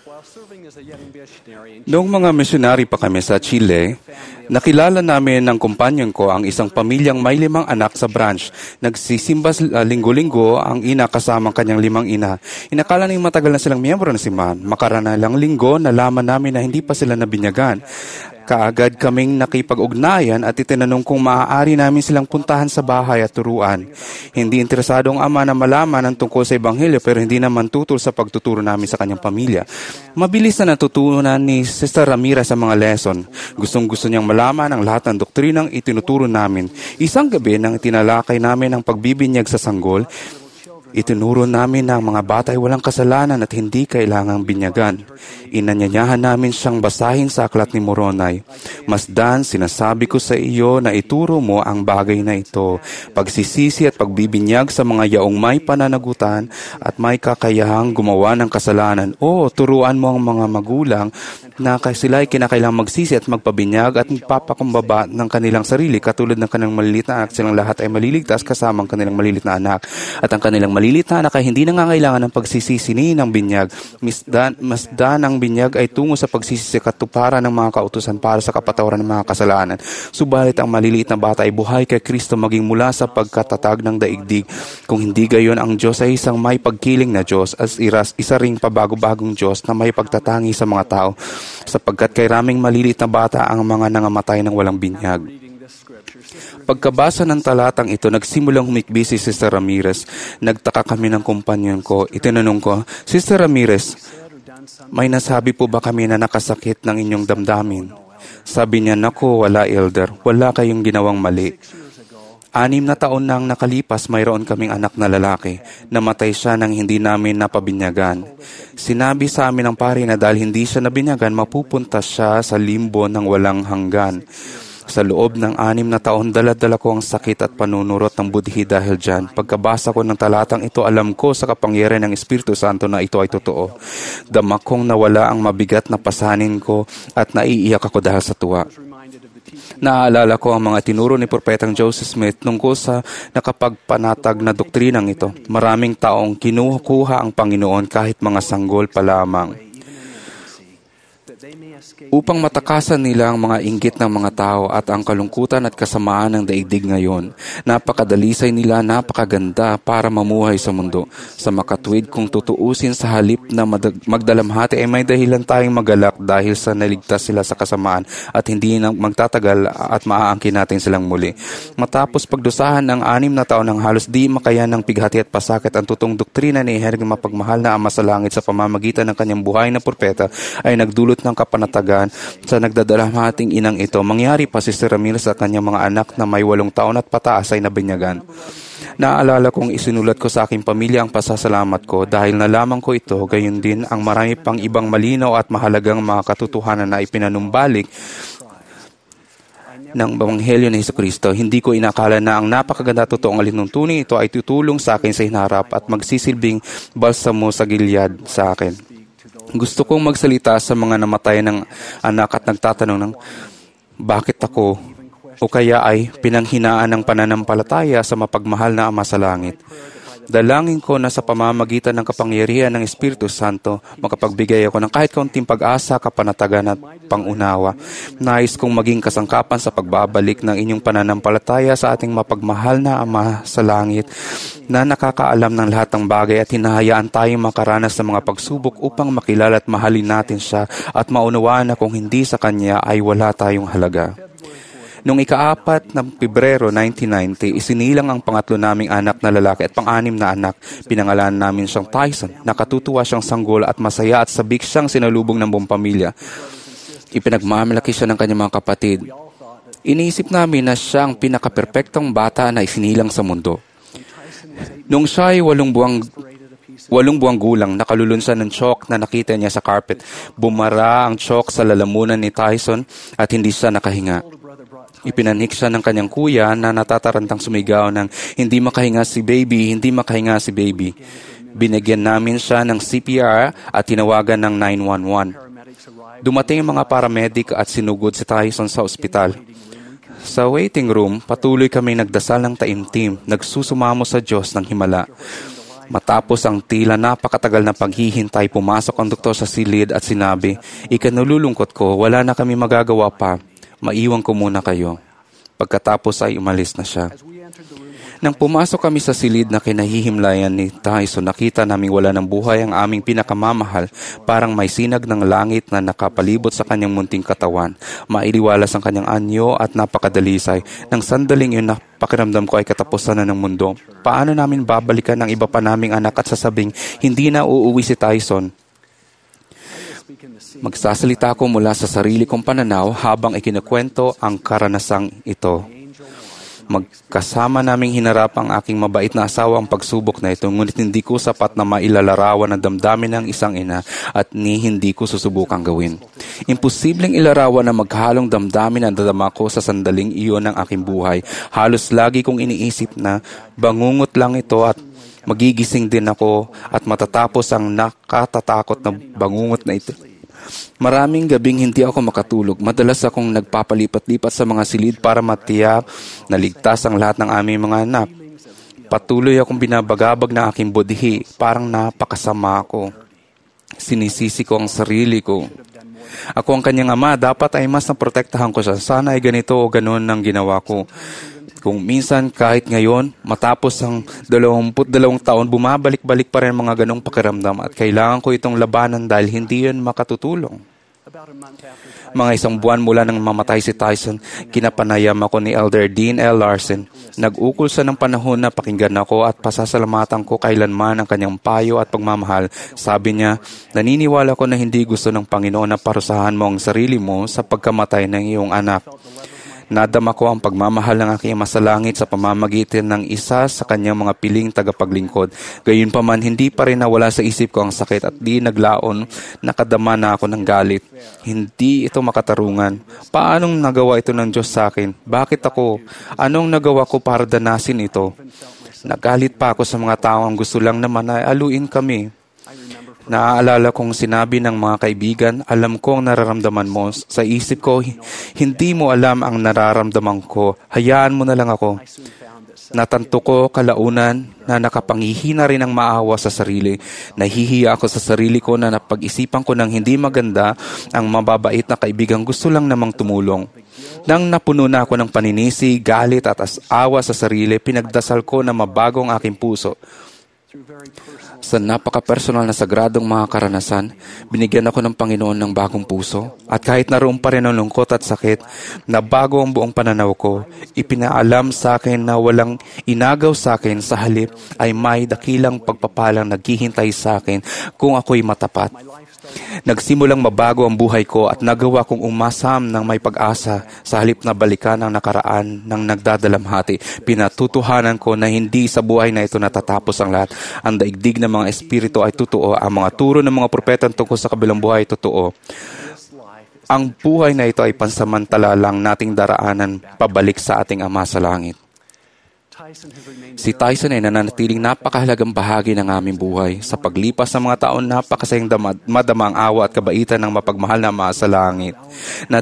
Noong mga misyonary pa kami sa Chile, nakilala namin ng kumpanyon ko ang isang pamilyang may 5 anak sa branch. Nagsisimba linggo-linggo ang ina kasama ang kanyang 5 ina. Inakala niyang matagal na silang miyembro ng simbahan. Makaralang linggo, nalaman namin na hindi pa sila nabinyagan. Kaagad kaming nakipag-ugnayan at itinanong kung maaari namin silang puntahan sa bahay at turuan. Hindi interesado ang ama na malaman ang tungkol sa Ebanghelyo pero hindi naman tutol sa pagtuturo namin sa kanyang pamilya. Mabilis na natutunan ni Sister Ramirez sa mga lesson. Gustong-gusto niyang malaman ang lahat ng doktrinang itinuturo namin. Isang gabi nang tinalakay namin ang pagbibinyag sa sanggol, itinuro namin na ang mga bata ay walang kasalanan at hindi kailangang binyagan. Inanyayahan namin siyang basahin sa aklat ni Moroni. Masdan, sinasabi ko sa iyo na ituro mo ang bagay na ito. Pagsisisi at pagbibinyag sa mga yaong may pananagutan at may kakayahang gumawa ng kasalanan. O turuan mo ang mga magulang na sila ay kinakailangang magsisi at magpabinyag at magpapakumbaba ng kanilang sarili katulad ng kanilang maliliit na anak. Silang lahat ay maliligtas kasama ang kanilang maliliit na anak. At ang kanilang maliliit na anak ay hindi nangangailangan ng pagsisisi ng binyag. Masdan ang binyag ay tungo sa pagsisisi katuparan ng mga kautusan para sa kapatawaran ng mga kasalanan. Subalit ang maliliit na bata ay buhay kay Kristo maging mula sa pagkatatag ng daigdig. Kung hindi gayon, ang Diyos ay isang may pagkiling na Diyos at isa ring pabago-bagong Diyos na may pagtatangi sa mga tao. Sapagkat kay raming maliliit na bata ang mga nangamatay ng walang binyag. Pagkabasa ng talatang ito, nagsimulang humikbi si Sister Ramirez. Nagtaka kami ng kumpanyon ko. Itinanong ko, Sister Ramirez, may nasabi po ba kami na nakasakit ng inyong damdamin? Sabi niya, naku, wala Elder. Wala kayong ginawang mali. 6 na taon nang nakalipas, mayroon kaming anak na lalaki. Namatay siya nang hindi namin napabinyagan. Sinabi sa amin ng pari na dahil hindi siya nabinyagan, mapupunta siya sa limbo ng walang hanggan. Sa loob ng 6 na taon, dala-dala ko ang sakit at panunurot ng budhi dahil dyan. Pagkabasa ko ng talatang ito, alam ko sa kapangyarihan ng Espiritu Santo na ito ay totoo. Dama kong nawala ang mabigat na pasanin ko at naiiyak ako dahil sa tuwa. Naaalala ko ang mga tinuro ni Propetang Joseph Smith tungkol sa nakapagpanatag na doktrinang ito. Maraming taong kinukuha ang Panginoon kahit mga sanggol pa lamang, upang matakasan nila ang mga inggit ng mga tao at ang kalungkutan at kasamaan ng daigdig ngayon. Napakadalisay nila, napakaganda para mamuhay sa mundo. Sa makatwid, kung tutuusin sa halip na magdalamhati ay may dahilan tayong magalak dahil sa naligtas sila sa kasamaan at hindi na magtatagal at maaangkin natin silang muli. Matapos pagdusahan ng 6 na taon ng halos di makayan ng pighati at pasakit, ang tutong doktrina ni Hergang Mapagmahal na Ama sa Langit sa pamamagitan ng kanyang buhay na propeta ay nagdulot ng kapanatagan sa nagdadalamhating inang ito. Mangyari pa si Sister Ramirez sa kanyang mga anak na may 8 taon at pataas ay nabinyagan. Naaalala kong isinulat ko sa aking pamilya ang pasasalamat ko dahil nalaman ko ito, gayon din ang marami pang ibang malinaw at mahalagang mga katotohanan na ipinanumbalik ng Ebanghelyo ni Jesucristo. Hindi ko inakala na ang napakaganda totoong alintuntunin ito ay tutulong sa akin sa hinarap at magsisilbing balsamo sa gilyad sa akin. Gusto kong magsalita sa mga namatay ng anak at nagtatanong ng bakit ako o kaya ay pinanghinaan ng pananampalataya sa mapagmahal na Ama sa Langit. Dalangin ko na sa pamamagitan ng kapangyarihan ng Espiritu Santo, makapagbigay ako ng kahit kaunting pag-asa, kapanatagan at pangunawa. Nais kong maging kasangkapan sa pagbabalik ng inyong pananampalataya sa ating mapagmahal na Ama sa Langit na nakakaalam ng lahat ng bagay at hinahayaan tayong makaranas ng mga pagsubok upang makilala at mahalin natin siya at maunawaan na kung hindi sa Kanya ay wala tayong halaga. Noong ika-4 ng Pebrero 1990, isinilang ang pangatlo naming anak na lalaki at pang-6 na anak. Pinangalanan namin siyang Tyson. Nakatutuwa siyang sanggol at masaya at sabik siyang sinalubong ng buong pamilya. Ipinagmamalaki siya ng kanyang mga kapatid. Iniisip namin na siya ang pinaka-perpektong bata na isinilang sa mundo. Noong siya ay 8 buwang gulang, nakalulunsan ng chalk na nakita niya sa carpet. Bumara ang chalk sa lalamunan ni Tyson at hindi siya nakahinga. Ipinanik siya ng kanyang kuya na natatarantang sumigaw ng hindi makahinga si baby, hindi makahinga si baby. Binigyan namin siya ng CPR at tinawagan ng 911. Dumating ang mga paramedic at sinugod si Tyson sa ospital. Sa waiting room, patuloy kami nagdasal ng taimtim, nagsusumamo sa Diyos ng himala. Matapos ang tila napakatagal na paghihintay, pumasok ang doktor sa silid at sinabi, "Ikanululungkot ko, wala na kami magagawa pa. Maiwan ko muna kayo." Pagkatapos ay umalis na siya. Nang pumasok kami sa silid na kinahihimlayan ni Tyson, nakita naming wala ng buhay ang aming pinakamamahal. Parang may sinag ng langit na nakapalibot sa kanyang munting katawan. Mailiwalas ang kanyang anyo at napakadalisay. Nang sandaling yun, pakiramdam ko ay katapusan na ng mundo. Paano namin babalikan ang iba pa naming anak at sasabing, hindi na uuwi si Tyson? Magsasalita ako mula sa sarili kong pananaw habang ikinukwento ang karanasang ito. Magkasama naming hinarap ang aking mabait na asawa ang pagsubok na ito, ngunit hindi ko sapat na mailalarawan ang damdamin ng isang ina at hindi ko susubukang gawin. Imposibleng ilarawan na maghalong damdamin ang dadama ko sa sandaling iyon ng aking buhay. Halos lagi kong iniisip na bangungot lang ito at magigising din ako at matatapos ang nakatatakot na bangungot na ito. Maraming gabing hindi ako makatulog. Madalas akong nagpapalipat-lipat sa mga silid para matiyak na ligtas ang lahat ng aming mga anak. Patuloy akong binabagabag na aking budhi. Parang napakasama ako. Sinisisi ko ang sarili ko. Ako ang kanyang ama, dapat ay mas naprotektahan ko siya. Sana ay ganito o ganoon ang ginawa ko. Kung minsan kahit ngayon, matapos ang 22 taon, bumabalik-balik pa rin mga ganong pakiramdam at kailangan ko itong labanan dahil hindi yun makatutulong. Mga isang buwan mula nang mamatay si Tyson, kinapanayam ako ni Elder Dean L. Larson. Nag-ukol siya ng panahon na pakinggan ako at pasasalamatan ko kailanman ang kanyang payo at pagmamahal. Sabi niya, naniniwala ko na hindi gusto ng Panginoon na parusahan mo ang sarili mo sa pagkamatay ng iyong anak. Nadama ko ang pagmamahal ng aking Ama sa langit sa pamamagitan ng isa sa kanyang mga piling tagapaglingkod. Gayunpaman, hindi pa rin nawala sa isip ko ang sakit at di naglaon, nakadama na ako ng galit. Hindi ito makatarungan. Paanong nagawa ito ng Diyos sa akin? Bakit ako? Anong nagawa ko para danasin ito? Nagalit pa ako sa mga taong gusto lang naman na aluin kami. Naaalala kong sinabi ng mga kaibigan, alam ko ang nararamdaman mo. Sa isip ko, hindi mo alam ang nararamdaman ko. Hayaan mo na lang ako. Natanto ko kalaunan na nakapangihina rin ang maawa sa sarili. Nahihiya ako sa sarili ko na napag-isipan ko ng hindi maganda ang mababait na kaibigan gusto lang namang tumulong. Nang napuno na ako ng paninisi, galit at awa sa sarili, pinagdasal ko na mabago ang aking puso. Sa napaka-personal na sagradong mga karanasan, binigyan ako ng Panginoon ng bagong puso. At kahit naroon pa rin ang lungkot at sakit, nabago ang buong pananaw ko. Ipinaalam sa akin na walang inagaw sa akin, sa halip ay may dakilang pagpapalang naghihintay sa akin kung ako'y matapat. Nagsimulang mabago ang buhay ko at nagawa kong umasam ng may pag-asa sa halip na balikan ang nakaraan ng nagdadalamhati. Pinatutuhanan ko na hindi sa buhay na ito natatapos ang lahat. Ang daigdig ng mga espiritu ay totoo. Ang mga turo ng mga propeta tungkol sa kabilang buhay ay totoo. Ang buhay na ito ay pansamantala lang nating daraanan pabalik sa ating Ama sa langit. Si Tyson ay nananatiling napakahalagang bahagi ng aming buhay. Sa paglipas ng mga taon, napakasayang madama ang awa at kabaitan ng mapagmahal na Ama sa langit na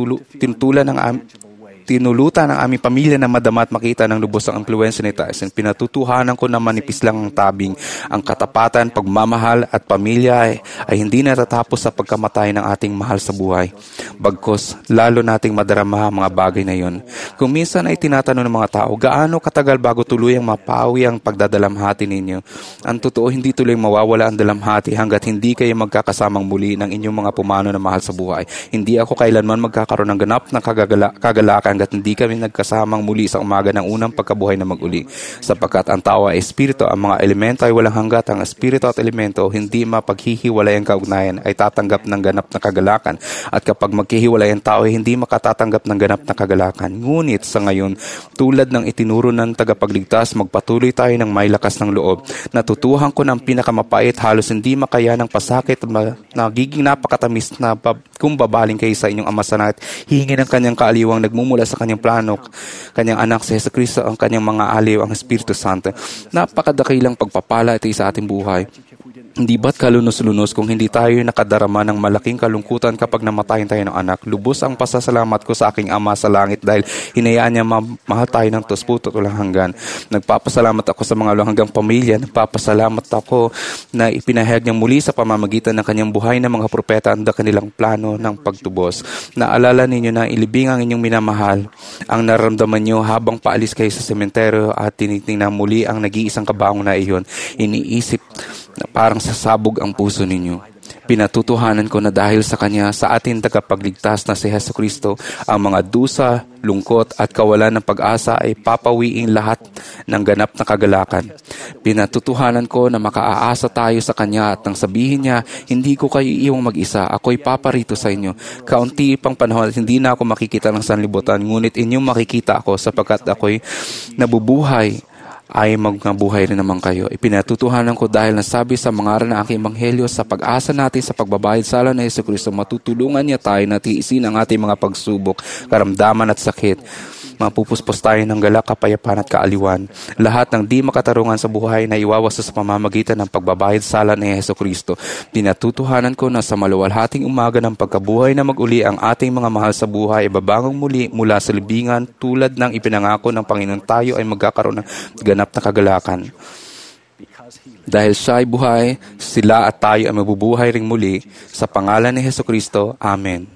tinulutan ng aming pamilya na madama at makita ng lubos ang impluwensya ni Tyson. Pinatutuhanan ko na manipis lang ang tabing. Ang katapatan, pagmamahal at pamilya ay hindi natatapos sa pagkamatay ng ating mahal sa buhay. Bagkus, lalo nating madarama ang mga bagay na iyon. Kung minsan ay tinatanong ng mga tao, gaano katagal bago tuluyang mapawi ang pagdadalamhati ninyo? Ang totoo, hindi tuloy mawawala ang dalamhati hanggat hindi kayo magkakasamang muli ng inyong mga pumano na mahal sa buhay. Hindi ako kailanman magkakaroon ng ganap na kagalakan hanggat hindi kami nagkasamang muli sa umaga ng unang pagkabuhay na mag-uli. Sapagkat ang tao ay espiritu, ang mga elemento ay walang hanggat. Ang espiritu at elemento hindi mapaghihiwalay ang kaugnayan ay tatanggap ng ganap na kagalakan. At kapag maghihiwalay ang tao ay hindi makatatanggap ng ganap na kagalakan. Ngunit sa ngayon, tulad ng itinuro ng tagapagligtas, magpatuloy tayo ng may lakas ng loob. Natutuhan ko ng pinakamapait, halos hindi makaya ng pasakit na nagiging napakatamis na kung babaling kayo sa inyong Ama sa langit, hihingi ng kanyang kaaliwang nagmumula sa kanyang plano, kanyang anak si Jesucristo, ang kanyang mga aliw, ang Espiritu Santo. Napakadakilang pagpapala ito sa ating buhay. Hindi ba't kalunos-lunos kung hindi tayo nakadarama ng malaking kalungkutan kapag namatayan tayo ng anak? Lubos ang pasasalamat ko sa aking Ama sa langit dahil hinayaan niya mahal tayo ng tusputot walang hanggan. Nagpapasalamat ako sa mga walang hanggang pamilya. Nagpapasalamat ako na ipinahayag niyang muli sa pamamagitan ng kanyang buhay ng mga propeta ang kanilang plano ng pagtubos. Naalala ninyo na ilibing ang inyong minamahal ang nararamdaman niyo habang paalis kayo sa sementeryo at tinitingnan muli ang nag-iisang kabaong na iyon. Iniisip na parang sasabog ang puso ninyo. Pinatutuhanan ko na dahil sa Kanya, sa ating tagapagligtas na si Jesucristo, ang mga dusa, lungkot at kawalan ng pag-asa ay papawiin lahat ng ganap na kagalakan. Pinatutuhanan ko na makaaasa tayo sa Kanya at nang sabihin niya, hindi ko kayo iiwang mag-isa, ako'y paparito sa inyo. Kaunti pang panahon at hindi na ako makikita ng sanlibutan, ngunit inyong makikita ako sapagkat ako'y nabubuhay ay magmabuhay rin naman kayo. Ipinatutuhanan ko dahil nasabi sa mangaral ng aking ebanghelyo sa pag-asa natin sa pagbabayad sala ni Jesucristo, matutulungan niya tayo na tiisin ang ating mga pagsubok, karamdaman at sakit. Mapupuspos tayo ng galak, kapayapaan at kaaliwan. Lahat ng di makatarungan sa buhay na iwawasto sa pamamagitan ng pagbabayad sala ni Jesucristo. Pinatutuhanan ko na sa maluwalhating umaga ng pagkabuhay na mag-uli ang ating mga mahal sa buhay ay babangon muli mula sa libingan tulad ng ipinangako ng Panginoon, tayo ay magkakaroon ng ganap na kagalakan. Dahil siya ay buhay, sila at tayo ay mabubuhay ring muli sa pangalan ni Jesucristo. Amen.